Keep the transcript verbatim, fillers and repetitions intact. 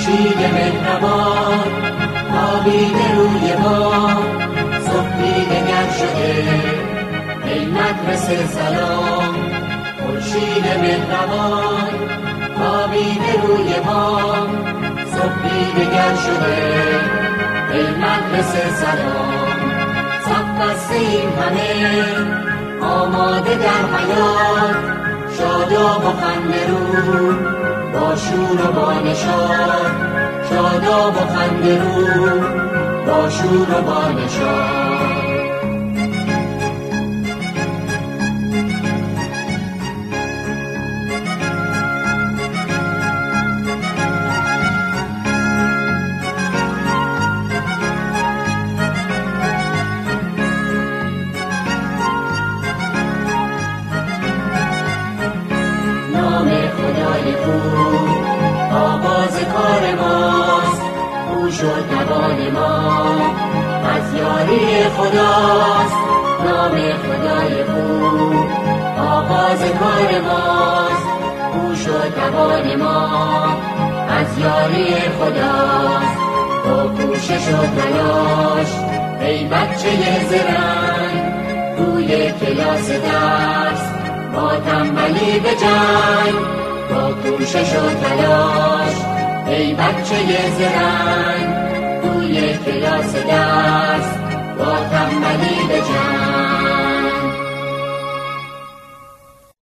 خورشید مهربان تابیده روی ما، صبحی دگر شده ای مدرسه سلام. خورشید مهربان تابیده روی ما، صبحی دگر شده ای مدرسه سلام. صف بستیم همه آماده در حیات، شاداب و خنده رو با شور و با نشاط، شاداب و خنده رو با شور و با نشاط. آغاز کار ماست، او شد دوان ما، از یاری خداست نام خدای خوب. آغاز کار ماست، او شد دوان ما، از یاری خداست. با کوشش و تلاش ای بچه زرنگ، روی کلاس درس با تنبلی به جنگ. با کوشش و تلاش ای بچه زرنگ، روی کلاس درس